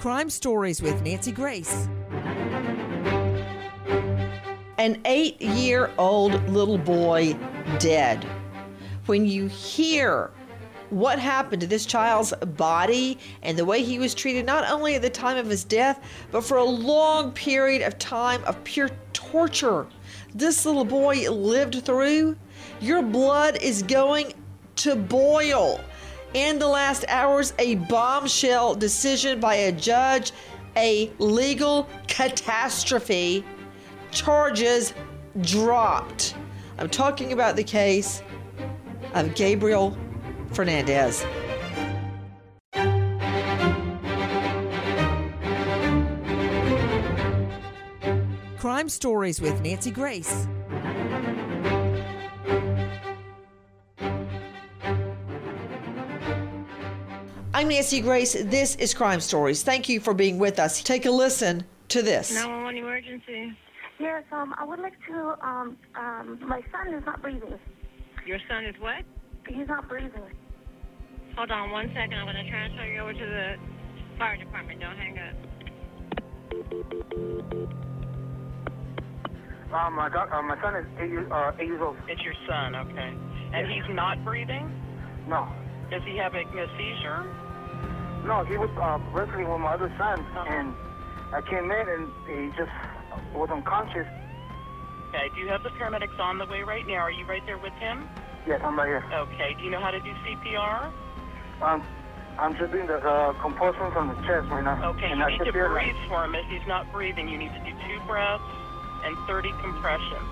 Crime Stories with Nancy Grace. An 8-year-old little boy dead. When you hear what happened to this child's body and the way he was treated, not only at the time of his death, but for a long period of time of pure torture this little boy lived through, your blood is going to boil. In the last hours, a bombshell decision by a judge, a legal catastrophe, charges dropped. I'm talking about the case of Gabriel Fernandez. Crime Stories with Nancy Grace. I'm Nancy Grace. This is Crime Stories. Thank you for being with us. Take a listen to this. 911 emergency. Yes, I would like to, my son is not breathing. Your son is what? He's not breathing. Hold on 1 second. I'm going to transfer you over to the fire department. Don't hang up. My son is 8 years old. It's your son, okay. And he's not breathing? No. Is he having a seizure? No, he was wrestling with my other son, and I came in and he just was unconscious. Okay, do you have the paramedics on the way right now? Are you right there with him? Yes, I'm right here. Okay, do you know how to do CPR? I'm just doing the compulsion from the chest right now. Okay, and you need to breathe for him. If he's not breathing, you need to do 2 breaths and 30 compressions.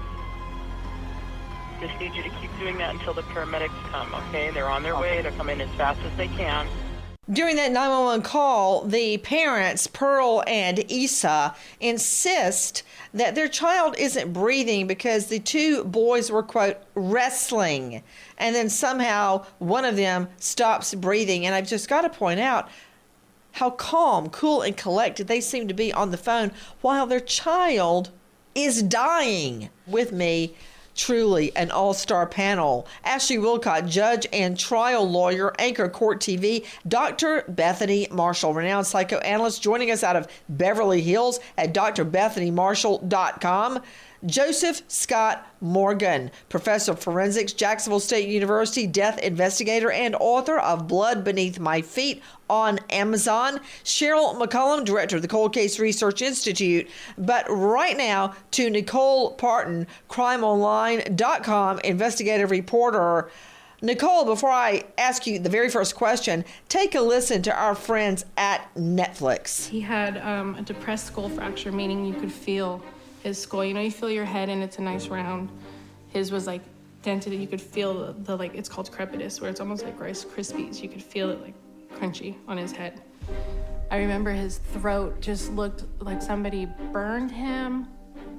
Just need you to keep doing that until the paramedics come, okay? They're on their way. They're coming as fast as they can. During that 911 call, the parents, Pearl and Issa, insist that their child isn't breathing because the 2 boys were, quote, wrestling. And then somehow one of them stops breathing. And I've just got to point out how calm, cool, and collected they seem to be on the phone while their child is dying. With me, truly an all-star panel. Ashley Wilcott, judge and trial lawyer, Anchor Court TV. Dr. Bethany Marshall, renowned psychoanalyst, joining us out of Beverly Hills at drbethanymarshall.com. Joseph Scott Morgan, professor of forensics, Jacksonville State University, death investigator, and author of Blood Beneath My Feet on Amazon. Cheryl McCollum, director of the Cold Case Research Institute. But right now to Nicole Parton, crimeonline.com investigative reporter. Nicole, before I ask you the very first question, take a listen to our friends at Netflix. He had a depressed skull fracture, meaning you could feel his skull. You know, you feel your head and it's a nice round. His was like dented. You could feel the like, it's called crepitus, where it's almost like Rice Krispies. You could feel it like crunchy on his head. I remember his throat just looked like somebody burned him.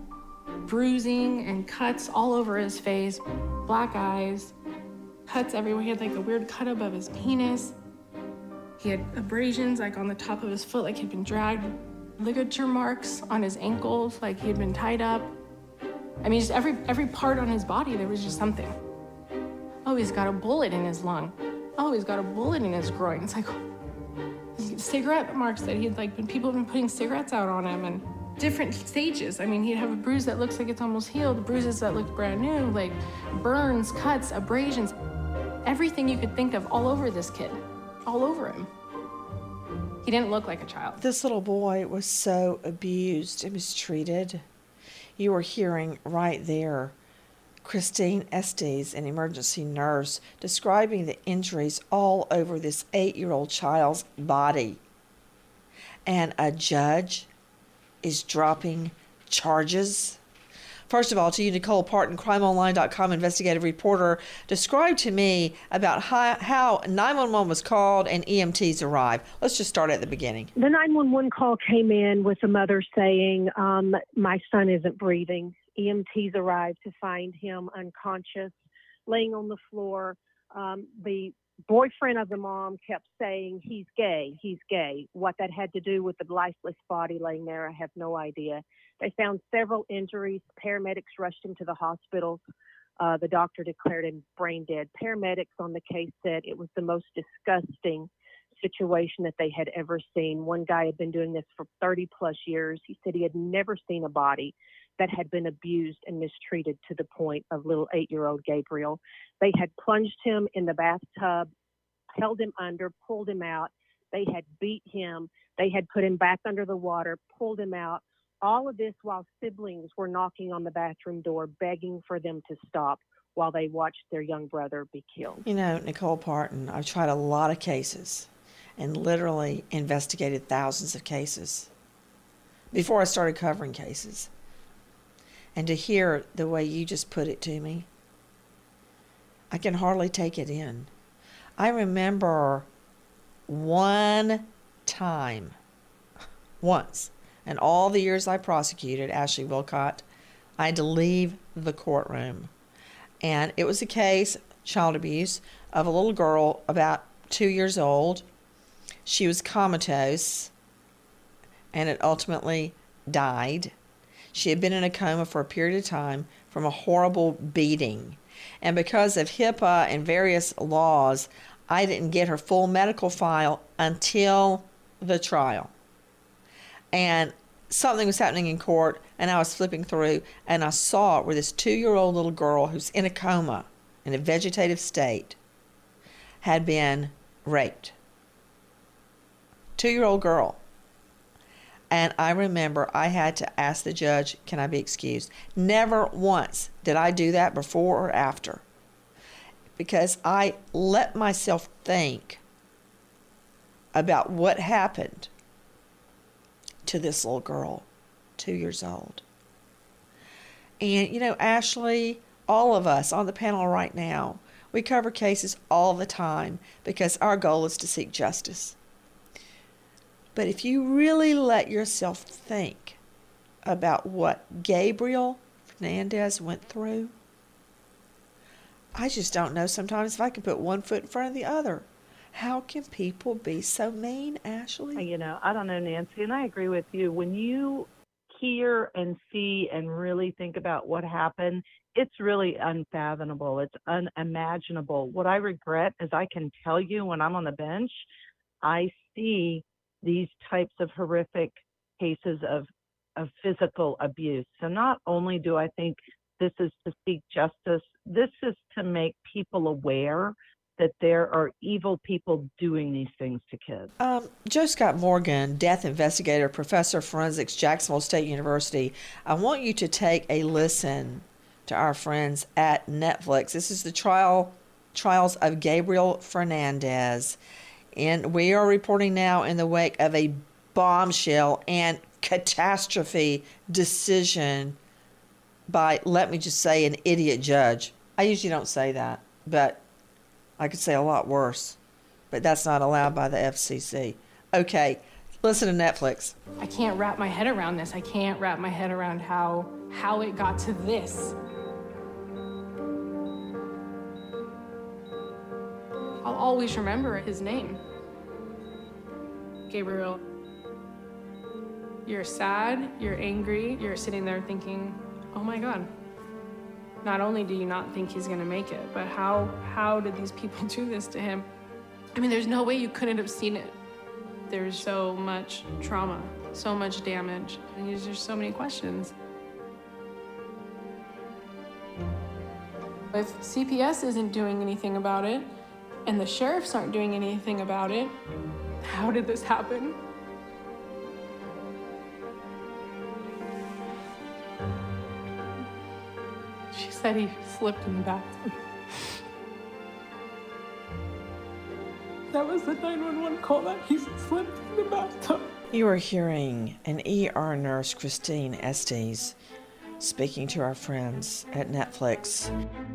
Bruising and cuts all over his face, black eyes, cuts everywhere. He had like a weird cut above his penis. He had abrasions like on the top of his foot, like he'd been dragged. Ligature marks on his ankles, like he had been tied up. I mean, just every part on his body, there was just something. Oh, he's got a bullet in his lung. Oh, he's got a bullet in his groin. It's like cigarette marks that people have been putting cigarettes out on him, and different stages. I mean, he'd have a bruise that looks like it's almost healed, bruises that look brand new, like burns, cuts, abrasions, everything you could think of all over this kid, all over him. He didn't look like a child. This little boy was so abused and mistreated. You were hearing right there Christine Estes, an emergency nurse, describing the injuries all over this 8-year-old child's body. And a judge is dropping charges. First of all, to you, Nicole Parton, crimeonline.com investigative reporter, describe to me about how 911 was called and EMTs arrived. Let's just start at the beginning. The 911 call came in with a mother saying, my son isn't breathing. EMTs arrived to find him unconscious, laying on the floor. The boyfriend of the mom kept saying, he's gay, he's gay. What that had to do with the lifeless body laying there, I have no idea. They found several injuries. Paramedics rushed him to the hospital. The doctor declared him brain dead. Paramedics on the case said it was the most disgusting situation that they had ever seen. One guy had been doing this for 30 plus years. He said he had never seen a body that had been abused and mistreated to the point of little 8-year-old Gabriel. They had plunged him in the bathtub, held him under, pulled him out. They had beat him. They had put him back under the water, pulled him out. All of this while siblings were knocking on the bathroom door, begging for them to stop while they watched their young brother be killed. You know, Nicole Parton, I've tried a lot of cases and literally investigated thousands of cases before I started covering cases. And to hear the way you just put it to me, I can hardly take it in. I remember one time, once, in all the years I prosecuted Ashley Wilcott, I had to leave the courtroom. And it was a case, child abuse, of a little girl about 2 years old. She was comatose and it ultimately died. She had been in a coma for a period of time from a horrible beating. And because of HIPAA and various laws, I didn't get her full medical file until the trial. And something was happening in court, and I was flipping through, and I saw where this 2-year-old little girl who's in a coma, in a vegetative state, had been raped. 2-year-old girl. And I remember I had to ask the judge, can I be excused? Never once did I do that before or after, because I let myself think about what happened to this little girl, 2 years old. And, you know, Ashley, all of us on the panel right now, we cover cases all the time because our goal is to seek justice. But if you really let yourself think about what Gabriel Fernandez went through, I just don't know sometimes if I can put one foot in front of the other. How can people be so mean, Ashley? You know, I don't know, Nancy, and I agree with you. When you hear and see and really think about what happened, it's really unfathomable. It's unimaginable. What I regret is I can tell you when I'm on the bench, I see these types of horrific cases of physical abuse. So not only do I think this is to seek justice, this is to make people aware that there are evil people doing these things to kids. Joe Scott Morgan, death investigator, professor of forensics, Jacksonville State University. I want you to take a listen to our friends at Netflix. This is the trials of Gabriel Fernandez. And we are reporting now in the wake of a bombshell and catastrophe decision by, let me just say, an idiot judge. I usually don't say that, but I could say a lot worse, but that's not allowed by the FCC. Okay, listen to Netflix. I can't wrap my head around this. I can't wrap my head around how it got to this. I'll always remember his name. Gabriel. You're sad, you're angry, you're sitting there thinking, oh my God. Not only do you not think he's gonna make it, but how did these people do this to him? I mean, there's no way you couldn't have seen it. There's so much trauma, so much damage, and there's just so many questions. If CPS isn't doing anything about it, and the sheriffs aren't doing anything about it, how did this happen? She said he slipped in the bathtub. That was the 911 call, that he slipped in the bathtub. You are hearing an ER nurse, Christine Estes, speaking to our friends at Netflix.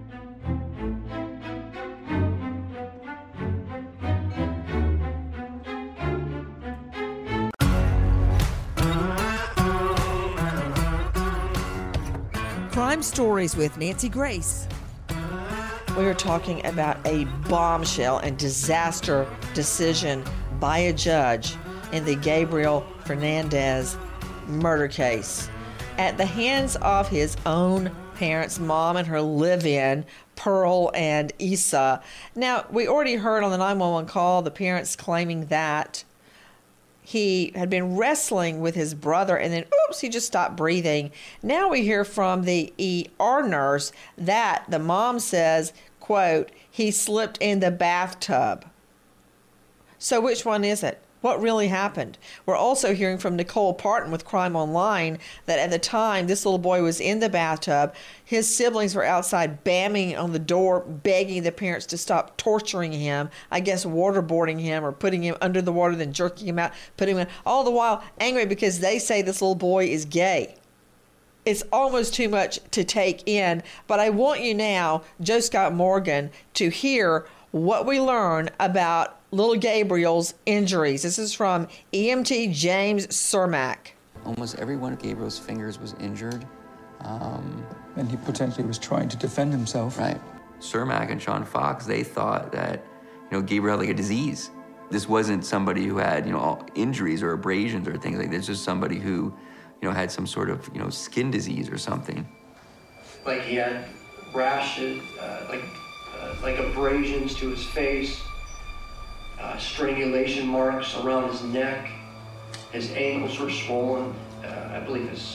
Crime Stories with Nancy Grace. We are talking about a bombshell and disaster decision by a judge in the Gabriel Fernandez murder case. At the hands of his own parents, mom and her live-in Pearl and Issa. Now, we already heard on the 911 call the parents claiming that he had been wrestling with his brother and then, oops, he just stopped breathing. Now we hear from the ER nurse that the mom says, quote, he slipped in the bathtub. So which one is it? What really happened? We're also hearing from Nicole Parton with Crime Online that at the time this little boy was in the bathtub, his siblings were outside banging on the door, begging the parents to stop torturing him, I guess waterboarding him or putting him under the water, then jerking him out, putting him in, all the while angry because they say this little boy is gay. It's almost too much to take in, but I want you now, Joe Scott Morgan, to hear what we learn about little Gabriel's injuries. This is from EMT James Cermak. Almost every one of Gabriel's fingers was injured. And he potentially was trying to defend himself. Right. Cermak and Sean Fox, they thought that, Gabriel had like a disease. This wasn't somebody who had, injuries or abrasions or things like this. Just somebody who, had some sort of, skin disease or something. Like he had rashes, like abrasions to his face, strangulation marks around his neck. His ankles were swollen. I believe his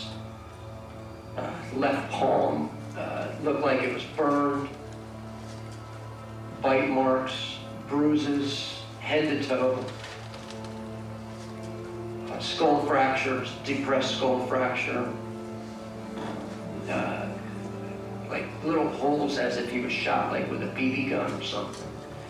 left palm looked like it was burned. Bite marks, bruises, head to toe. Skull fractures, depressed skull fracture. Like little holes as if he was shot like with a BB gun or something.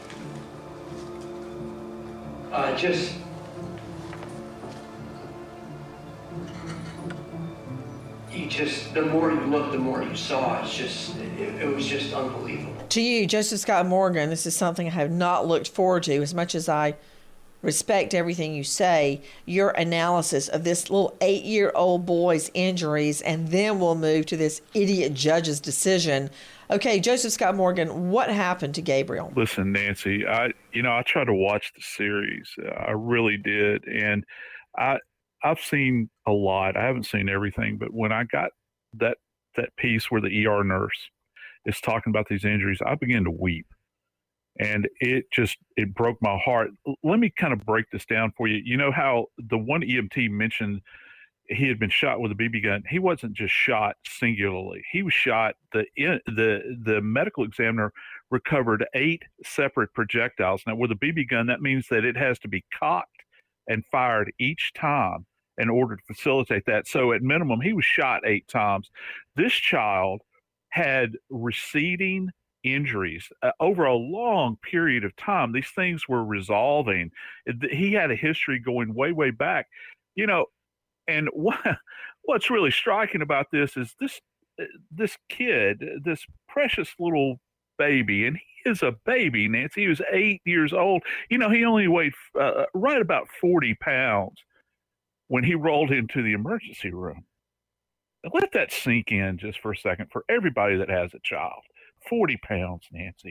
The more you looked, the more you saw. It was just unbelievable. To you, Joseph Scott Morgan, this is something I have not looked forward to. As much as I respect everything you say, your analysis of this little 8-year-old boy's injuries, and then we'll move to this idiot judge's decision. Okay, Joseph Scott Morgan, what happened to Gabriel? Listen, Nancy, I tried to watch the series. I really did. And I've seen a lot. I haven't seen everything, but when I got that piece where the ER nurse is talking about these injuries, I began to weep. And it broke my heart. Let me kind of break this down for you. You know how the one EMT mentioned he had been shot with a BB gun? He wasn't just shot singularly. He was shot. The medical examiner recovered 8 separate projectiles. Now, with a BB gun, that means that it has to be cocked and fired each time in order to facilitate that. So at minimum, he was shot 8 times. This child had receding injuries over a long period of time. These things were resolving. He had a history going way, way back. And what's really striking about this is this kid, this precious little baby, and he is a baby, Nancy. He was 8 years old. He only weighed right about 40 pounds when he rolled into the emergency room. Now, let that sink in just for a second for everybody that has a child. 40 pounds, Nancy.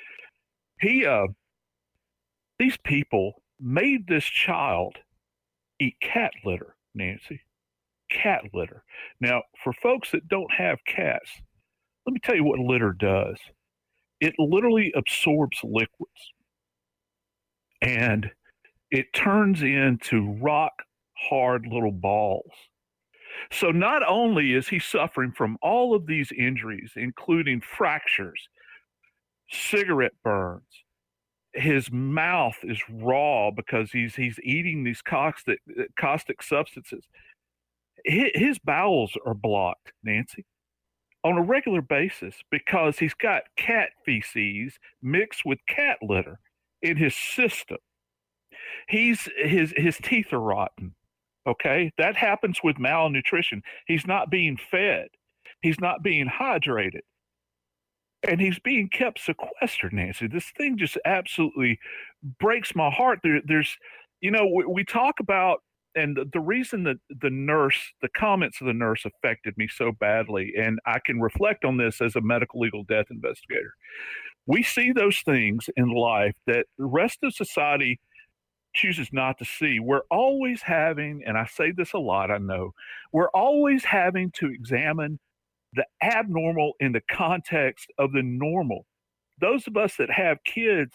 These people made this child eat cat litter, Nancy. Cat litter. Now, for folks that don't have cats, let me tell you what litter does. It literally absorbs liquids and it turns into rock hard little balls. So not only is he suffering from all of these injuries, including fractures, cigarette burns, his mouth is raw because he's eating these caustic substances. His bowels are blocked, Nancy, on a regular basis because he's got cat feces mixed with cat litter in his system. His teeth are rotten. Okay, that happens with malnutrition. He's not being fed. He's not being hydrated. And he's being kept sequestered, Nancy. This thing just absolutely breaks my heart. There's, we talk about, and the reason that the comments of the nurse affected me so badly, and I can reflect on this as a medical legal death investigator. We see those things in life that the rest of society chooses not to see. We're always having, and I say this a lot, I know, we're always having to examine the abnormal in the context of the normal. those of us that have kids,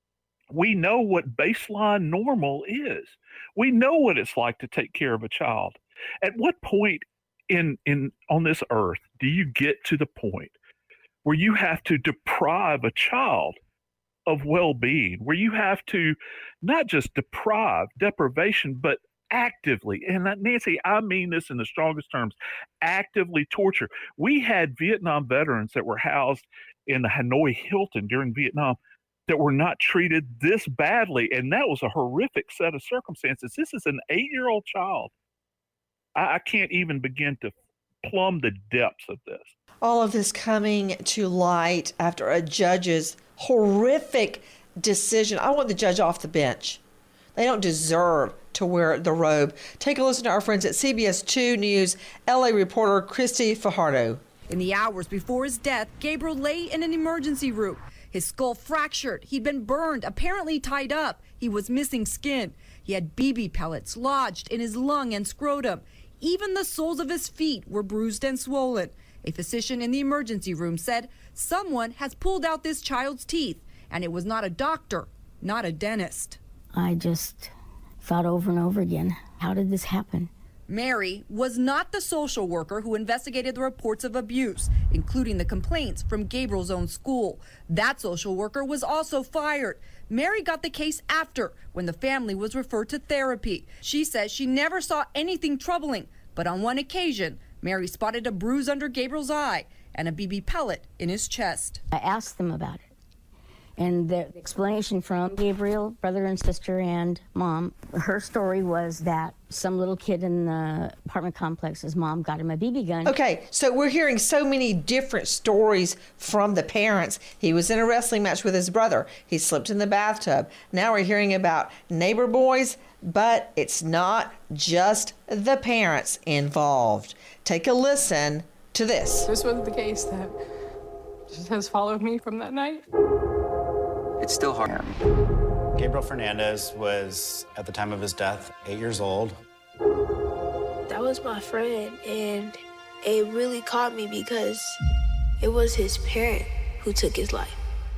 we know what baseline normal is. We know what it's like to take care of a child. At what point on this earth do you get to the point where you have to deprive a child of well-being, where you have to not just deprivation, but actively, and Nancy, I mean this in the strongest terms, actively torture. We had Vietnam veterans that were housed in the Hanoi Hilton during Vietnam that were not treated this badly, and that was a horrific set of circumstances. This is an 8-year-old child. I can't even begin to plumb the depths of this. All of this coming to light after a judge's horrific decision. I want the judge off the bench. They don't deserve to wear the robe. Take a listen to our friends at CBS 2 News, LA reporter Christy Fajardo. In the hours before his death, Gabriel lay in an emergency room. His skull fractured. He'd been burned, apparently tied up. He was missing skin. He had BB pellets lodged in his lung and scrotum. Even the soles of his feet were bruised and swollen. A physician in the emergency room said someone has pulled out this child's teeth, and it was not a doctor, not a dentist. I just thought over and over again, how did this happen? Mary was not the social worker who investigated the reports of abuse, including the complaints from Gabriel's own school. That social worker was also fired. Mary got the case after, when the family was referred to therapy. She says she never saw anything troubling, but on one occasion, Mary spotted a bruise under Gabriel's eye and a BB pellet in his chest. I asked them about it. And the explanation from Gabriel, brother and sister and mom, her story was that some little kid in the apartment complex, his mom got him a BB gun. Okay, so we're hearing so many different stories from the parents. He was in a wrestling match with his brother. He slipped in the bathtub. Now we're hearing about neighbor boys, but it's not just the parents involved. Take a listen to this. This was the case that just has followed me from that night. It's still hard. Gabriel Fernandez was, at the time of his death, 8 years old. That was my friend, and it really caught me because it was his parent who took his life.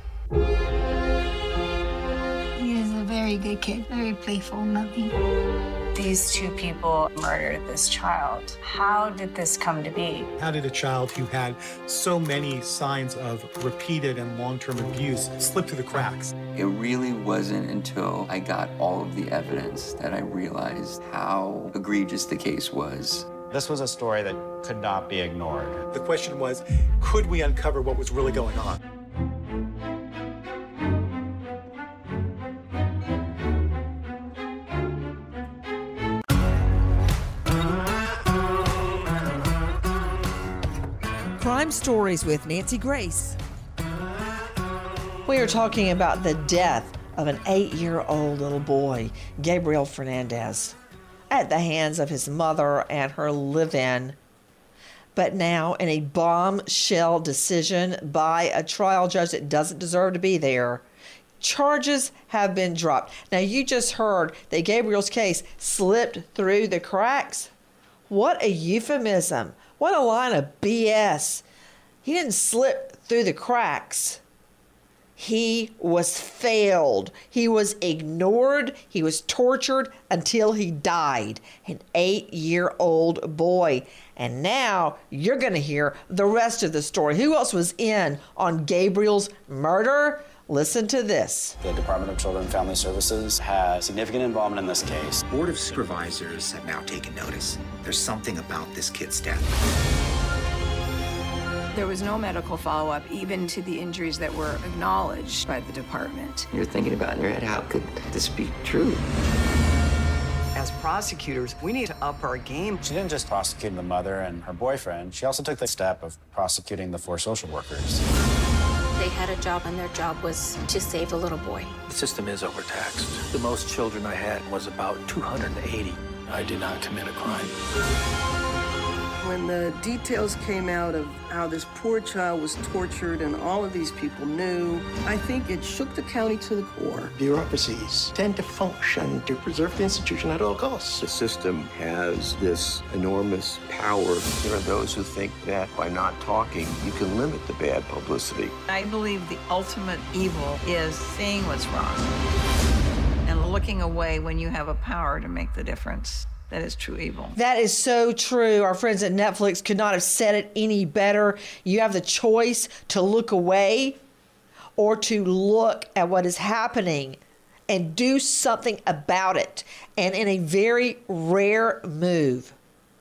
He was a very good kid, very playful and loving. These two people murdered this child. How did this come to be? How did a child who had so many signs of repeated and long-term abuse slip through the cracks? It really wasn't until I got all of the evidence that I realized how egregious the case was. This was a story that could not be ignored. The question was, could we uncover what was really going on? Crime Stories with Nancy Grace. We are talking about the death of an 8-year-old little boy, Gabriel Fernandez, at the hands of his mother and her live-in. But now, in a bombshell decision by a trial judge that doesn't deserve to be there, charges have been dropped. Now, you just heard that Gabriel's case slipped through the cracks. What a euphemism. What a line of BS. He didn't slip through the cracks. He was failed. He was ignored. He was tortured until he died. An 8-year-old boy. And now you're going to hear the rest of the story. Who else was in on Gabriel's murder? Listen to this. The Department of Children and Family Services had significant involvement in this case. Board of Supervisors have now taken notice. There's something about this kid's death. There was no medical follow-up, even to the injuries that were acknowledged by the department. You're thinking about in your head, how could this be true? As prosecutors, we need to up our game. She didn't just prosecute the mother and her boyfriend. She also took the step of prosecuting the 4 social workers. They had a job, and their job was to save the little boy. The system is overtaxed. The most children I had was about 280. I did not commit a crime. when the details came out of how this poor child was tortured and all of these people knew, I think it shook the county to the core. Bureaucracies tend to function to preserve the institution at all costs. The system has this enormous power. There are those who think that by not talking, you can limit the bad publicity. I believe the ultimate evil is seeing what's wrong and looking away when you have a power to make the difference. That is true evil. That is so true. Our friends at Netflix could not have said it any better. You have the choice to look away or to look at what is happening and do something about it. And in a very rare move,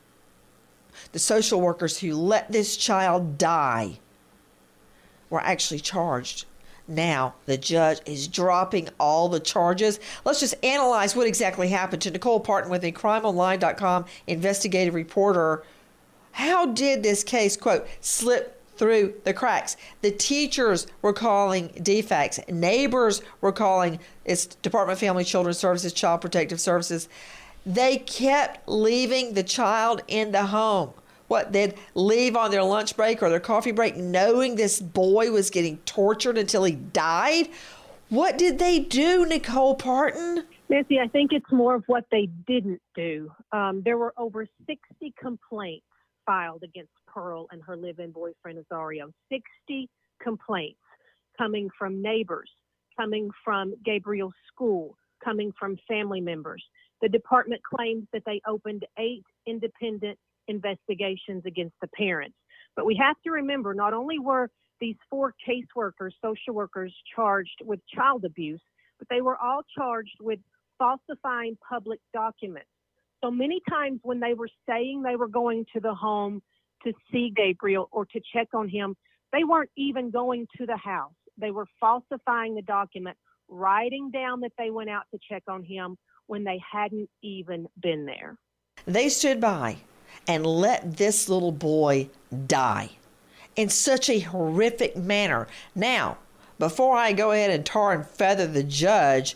the social workers who let this child die were actually charged. Now, the judge is dropping all the charges. Let's just analyze what exactly happened to Nicole Parton with a crimeonline.com investigative reporter. How did this case, quote, slip through the cracks? The teachers were calling DFACS. Neighbors were calling its Department of Family Children Services, Child Protective Services. They kept leaving the child in the home. What, they'd leave on their lunch break or their coffee break knowing this boy was getting tortured until he died? What did they do, Nicole Parton? Nancy, I think it's more of what they didn't do. There were over 60 complaints filed against Pearl and her live-in boyfriend, Azario. 60 complaints coming from neighbors, coming from Gabriel's school, coming from family members. The department claims that they opened 8 independent investigations against the parents. But we have to remember, not only were these 4 caseworkers, social workers, charged with child abuse, but they were all charged with falsifying public documents. So many times when they were saying they were going to the home to see Gabriel or to check on him, they weren't even going to the house. They were falsifying the document, writing down that they went out to check on him when they hadn't even been there. They stood by and let this little boy die in such a horrific manner. Now, before I go ahead and tar and feather the judge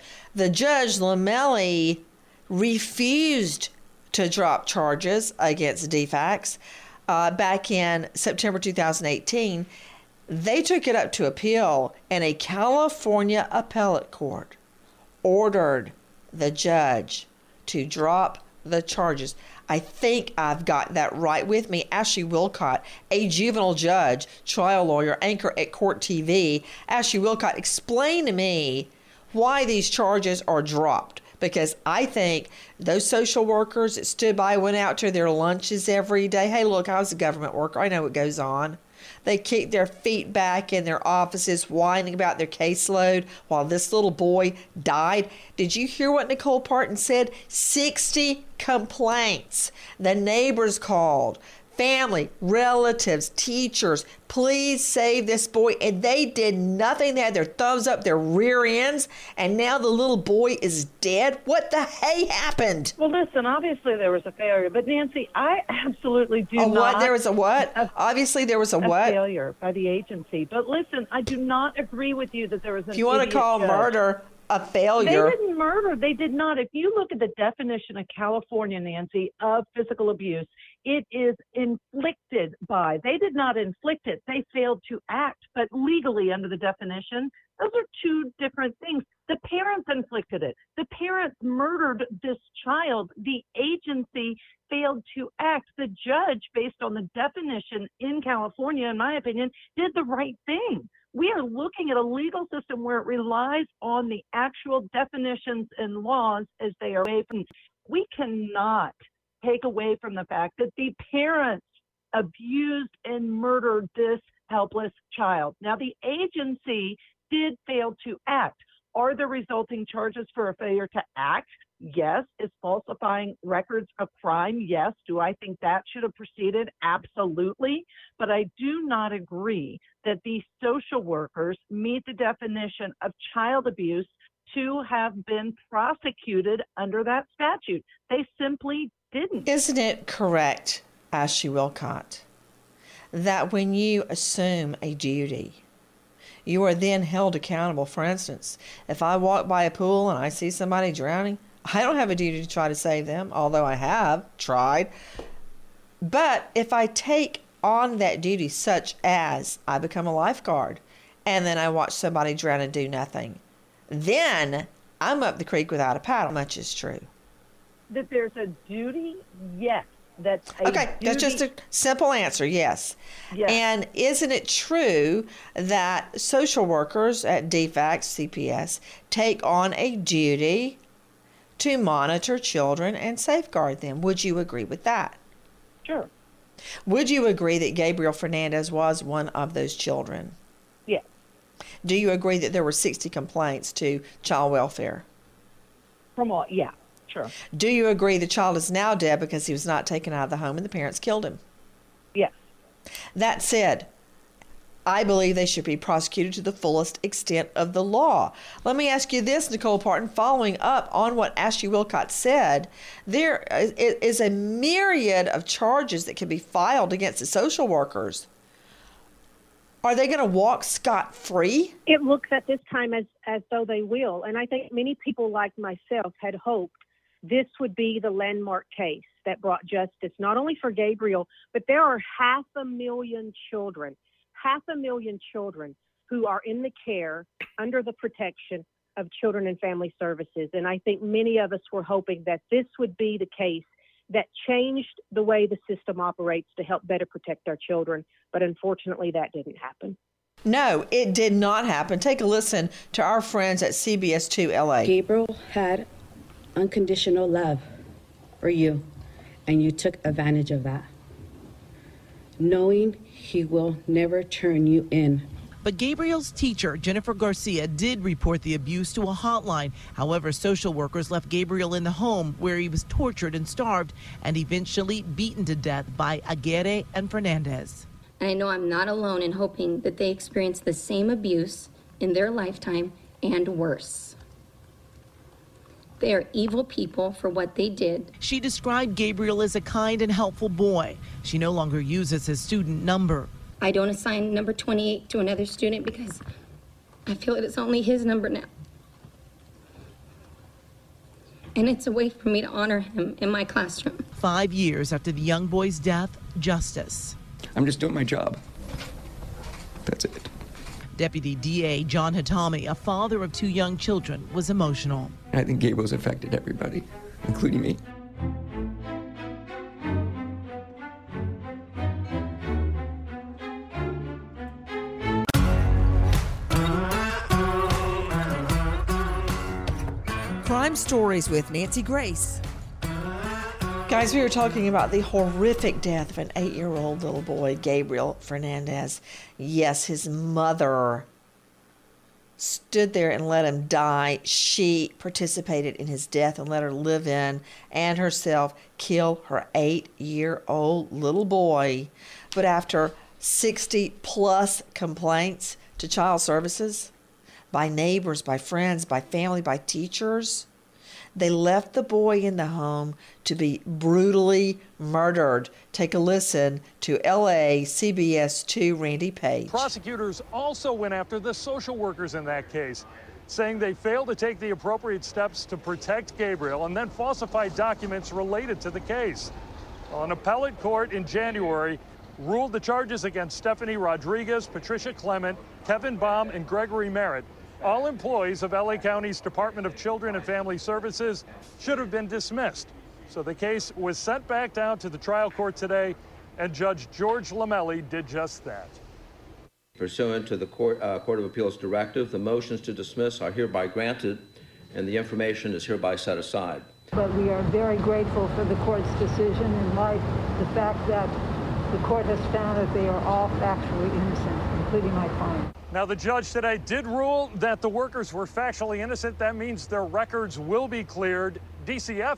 Lamelli refused to drop charges against DFACS back in September 2018. They took it up to appeal, and a California appellate court ordered the judge to drop the charges. I think I've got that right. With me, Ashley Wilcott, a juvenile judge, trial lawyer, anchor at Court TV. Ashley Wilcott, explain to me why these charges are dropped. Because I think those social workers that stood by, went out to their lunches every day. Hey, look, I was a government worker. I know what goes on. They kicked their feet back in their offices, whining about their caseload while this little boy died. Did you hear what Nicole Parton said? 60 complaints. The neighbors called. Family, relatives, teachers, please save this boy. And they did nothing. They had their thumbs up their rear ends. And now the little boy is dead. What the hey happened? Well, listen, obviously there was a failure. But, Nancy, I absolutely do not. What? There was a what? Obviously there was a what? Failure by the agency. But, listen, I do not agree with you that there was an If you want to call murder a failure. They didn't murder. They did not. If you look at the definition of California, Nancy, of physical abuse, it is inflicted by. They did not inflict it. They failed to act. But legally, under the definition, those are 2 different things. The parents inflicted it. The parents murdered this child. The agency failed to act. The judge, based on the definition in California, in my opinion, did the right thing. We are looking at a legal system where it relies on the actual definitions and laws as they are away from. We cannot take away from the fact that the parents abused and murdered this helpless child. Now, the agency did fail to act. Are there resulting charges for a failure to act? Yes. Is falsifying records a crime? Yes. Do I think that should have proceeded? Absolutely. But I do not agree that these social workers meet the definition of child abuse to have been prosecuted under that statute. They simply didn't. Isn't it correct, Ashley Wilcott, that when you assume a duty, you are then held accountable? For instance, if I walk by a pool and I see somebody drowning, I don't have a duty to try to save them, although I have tried. But if I take on that duty, such as I become a lifeguard and then I watch somebody drown and do nothing, then I'm up the creek without a paddle. Much is true. That there's a duty? Yes. That's a okay, duty. that's just a simple answer, yes. Yes. And isn't it true that social workers at DFACS, CPS, take on a duty to monitor children and safeguard them? Would you agree with that? Sure. Would you agree that Gabriel Fernandez was one of those children? Yes. Do you agree that there were 60 complaints to child welfare? From all, yeah. Sure. Do you agree the child is now dead because he was not taken out of the home and the parents killed him? Yes. That said, I believe they should be prosecuted to the fullest extent of the law. Let me ask you this, Nicole Parton, following up on what Ashley Wilcott said, there is a myriad of charges that can be filed against the social workers. Are they going to walk scot-free? It looks at this time as though they will. And I think many people like myself had hoped this would be the landmark case that brought justice, not only for Gabriel, but there are 500,000 children who are in the care under the protection of Children and Family Services. And I think many of us were hoping that this would be the case that changed the way the system operates to help better protect our children. But unfortunately, that didn't happen. No, it did not happen. Take a listen to our friends at CBS 2 LA. Gabriel had unconditional love for you, and you took advantage of that, knowing he will never turn you in. But Gabriel's teacher, Jennifer Garcia, did report the abuse to a hotline. However, social workers left Gabriel in the home where he was tortured and starved and eventually beaten to death by Aguirre and Fernandez. And I know I'm not alone in hoping that they experience the same abuse in their lifetime and worse. They are evil people for what they did. She described Gabriel as a kind and helpful boy. She no longer uses his student number. I don't assign number 28 to another student because I feel that it's only his number now. And it's a way for me to honor him in my classroom. 5 years after the young boy's death, justice. I'm just doing my job. That's it. Deputy DA John Hatami, a father of 2 young children, was emotional. I think Gabriel's affected everybody, including me. Crime Stories with Nancy Grace. Guys, we were talking about the horrific death of an 8-year-old little boy, Gabriel Fernandez. Yes, his mother stood there and let him die. She participated in his death and let her live in and herself kill her 8-year-old little boy. But after 60-plus complaints to child services by neighbors, by friends, by family, by teachers, they left the boy in the home to be brutally murdered. Take a listen to LA CBS 2 Randy Page. Prosecutors also went after the social workers in that case, saying they failed to take the appropriate steps to protect Gabriel and then falsified documents related to the case. An appellate court in January ruled the charges against Stephanie Rodriguez, Patricia Clement, Kevin Baum, and Gregory Merritt, all employees of LA County's Department of Children and Family Services, should have been dismissed. So the case was sent back down to the trial court today, and Judge George Lamelli did just that. Pursuant to the Court of Appeals directive, the motions to dismiss are hereby granted, and the information is hereby set aside. But we are very grateful for the court's decision in light of the fact that the court has found that they are all factually innocent, including my client. Now, the judge today did rule that the workers were factually innocent. That means their records will be cleared. DCFS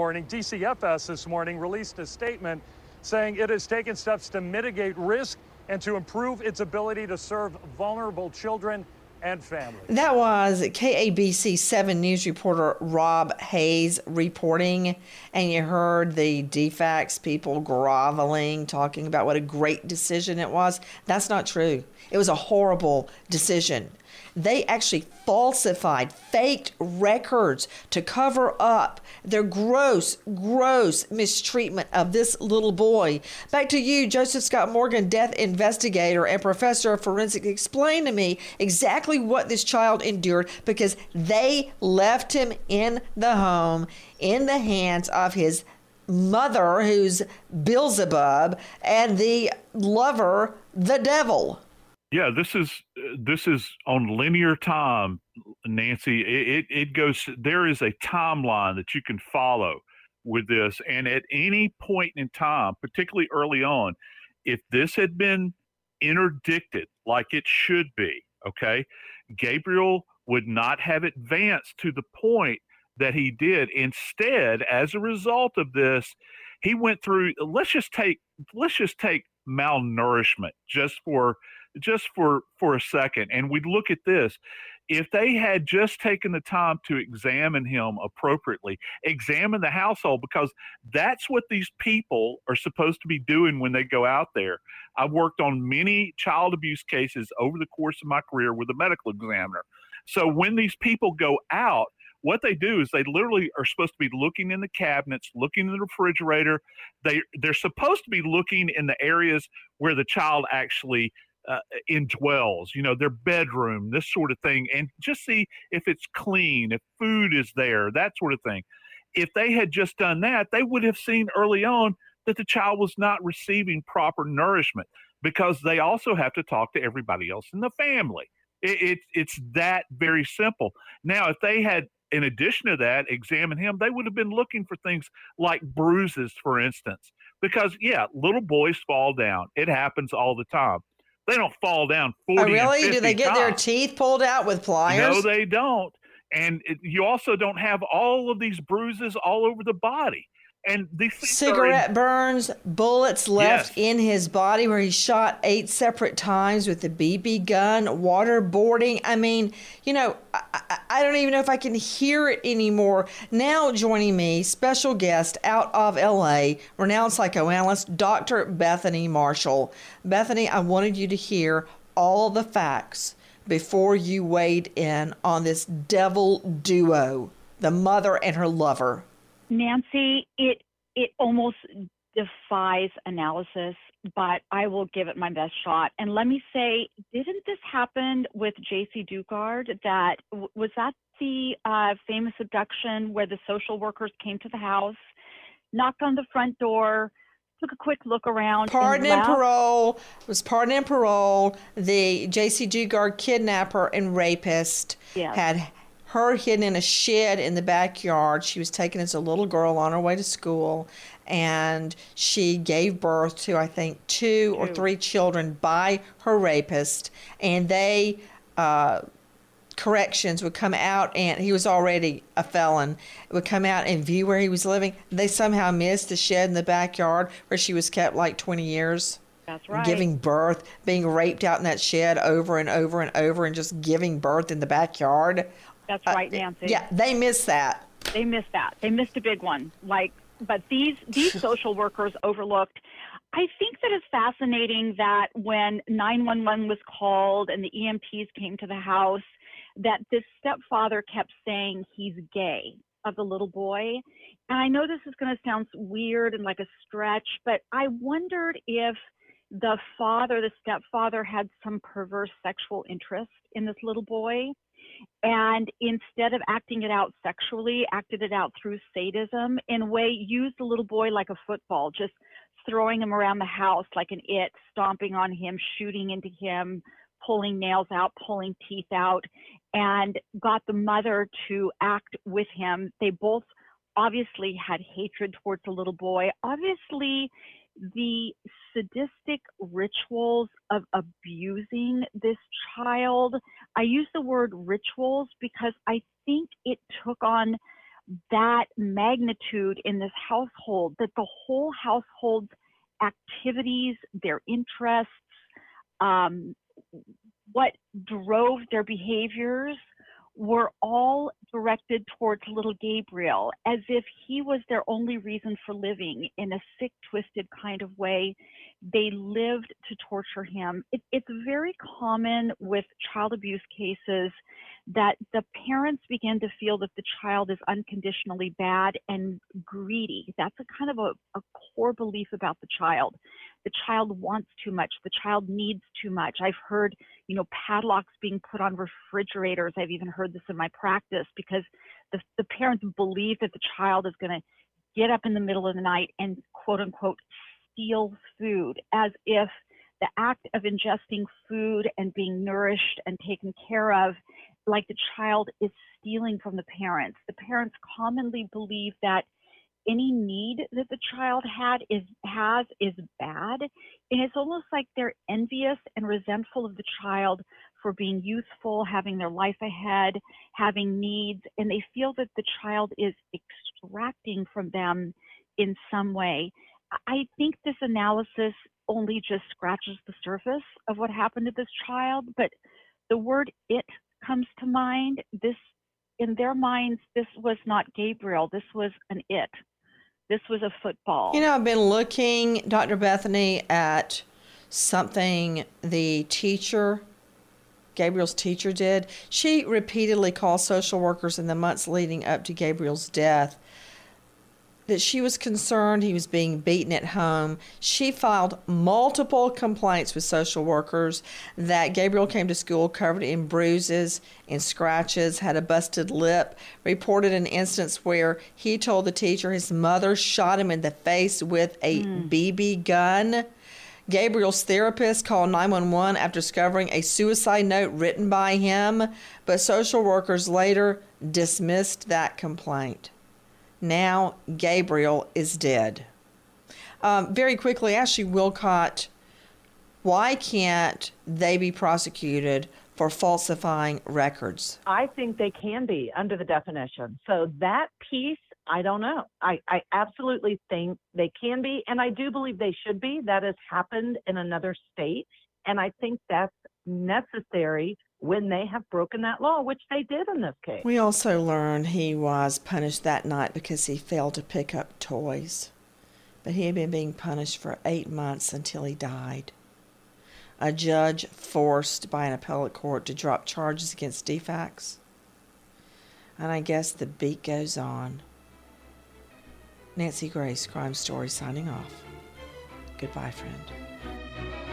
this morning released a statement saying it has taken steps to mitigate risk and to improve its ability to serve vulnerable children and families. That was KABC 7 News reporter Rob Hayes reporting, and you heard the DFACS people groveling, talking about what a great decision it was. That's not true. It was a horrible decision. They actually falsified, faked records to cover up their gross mistreatment of this little boy. Back to you, Joseph Scott Morgan, death investigator and professor of forensics. Explain to me exactly what this child endured, because they left him in the home in the hands of his mother, who's Beelzebub, and the lover, the devil. Yeah, this is on linear time, Nancy. It goes. There is a timeline that you can follow with this, and at any point in time, particularly early on, if this had been interdicted like it should be, okay, Gabriel would not have advanced to the point that he did. Instead, as a result of this, he went through. Let's just take malnourishment just for a second, and we look at this. If they had just taken the time to examine him appropriately, examine the household, because that's what these people are supposed to be doing when they go out there. I've worked on many child abuse cases over the course of my career with a medical examiner. So when these people go out, what they do is they literally are supposed to be looking in the cabinets, looking in the refrigerator. They're supposed to be looking in the areas where the child actually indwells, their bedroom, this sort of thing, and just see if it's clean, if food is there, that sort of thing. If they had just done that, they would have seen early on that the child was not receiving proper nourishment, because they also have to talk to everybody else in the family. It's that very simple. Now, if they had, in addition to that, examined him, they would have been looking for things like bruises, for instance, because, yeah, little boys fall down. It happens all the time. They don't fall down 40 really? and 50 Do they get times. their teeth pulled out with pliers? No, they don't. And you also don't have all of these bruises all over the body. And these things cigarette burns, bullets left in his body where he shot 8 separate times with the BB gun, waterboarding. I mean, I don't even know if I can hear it anymore. Now joining me, special guest out of LA, renowned psychoanalyst, Dr. Bethany Marshall. Bethany, I wanted you to hear all the facts before you weighed in on this devil duo, the mother and her lover. Nancy, it almost defies analysis, but I will give it my best shot. And let me say, didn't this happen with J.C. Dugard? Was that the famous abduction where the social workers came to the house, knocked on the front door, took a quick look around. Pardon and parole. It was pardon and parole. The J.C. Dugard kidnapper and rapist had her hidden in a shed in the backyard. She was taken as a little girl on her way to school, and she gave birth to, I think, 2 or 3 children by her rapist. And they, corrections would come out, and he was already a felon, would come out and view where he was living. They somehow missed the shed in the backyard where she was kept like 20 years. That's right. Giving birth, being raped out in that shed over and over and over, and just giving birth in the backyard. That's right, Nancy. Yeah, they missed that. They missed that. They missed a big one. But these social workers overlooked. I think that it's fascinating that when 911 was called and the EMTs came to the house, that this stepfather kept saying he's gay of the little boy. And I know this is going to sound weird and like a stretch, but I wondered if the stepfather had some perverse sexual interest in this little boy. And instead of acting it out sexually, acted it out through sadism, in a way, used the little boy like a football, just throwing him around the house like an it, stomping on him, shooting into him, pulling nails out, pulling teeth out, and got the mother to act with him. They both obviously had hatred towards the little boy. Obviously, the sadistic rituals of abusing this child. I use the word rituals because I think it took on that magnitude in this household, that the whole household's activities, their interests, what drove their behaviors were all directed towards little Gabriel as if he was their only reason for living. In a sick, twisted kind of way, they lived to torture him. It's very common with child abuse cases that the parents begin to feel that the child is unconditionally bad and greedy. That's a kind of a core belief about the child. The child wants too much. The child needs too much. I've heard, padlocks being put on refrigerators. I've even heard this in my practice because the parents believe that the child is going to get up in the middle of the night and quote unquote steal food, as if the act of ingesting food and being nourished and taken care of, like the child is stealing from the parents. The parents commonly believe that any need that the child is bad, and it's almost like they're envious and resentful of the child for being youthful, having their life ahead, having needs, and they feel that the child is extracting from them in some way. I think this analysis only just scratches the surface of what happened to this child, but the word "it" comes to mind. In their minds, this was not Gabriel. This was an "it." This was a football. I've been looking, Dr. Bethany, at something the teacher, Gabriel's teacher, did. She repeatedly called social workers in the months leading up to Gabriel's death that she was concerned he was being beaten at home. She filed multiple complaints with social workers that Gabriel came to school covered in bruises and scratches, had a busted lip, reported an instance where he told the teacher his mother shot him in the face with a BB gun. Gabriel's therapist called 911 after discovering a suicide note written by him, but social workers later dismissed that complaint. Now Gabriel is dead. Very quickly, Ashley Wilcott, why can't they be prosecuted for falsifying records? I think they can be under the definition. So that piece, I don't know. I absolutely think they can be, and I do believe they should be. That has happened in another state, and I think that's necessary when they have broken that law, which they did in this case. We also learned he was punished that night because he failed to pick up toys. But he had been being punished for 8 months until he died. A judge forced by an appellate court to drop charges against DFACS. And I guess the beat goes on. Nancy Grace, Crime Story, signing off. Goodbye, friend.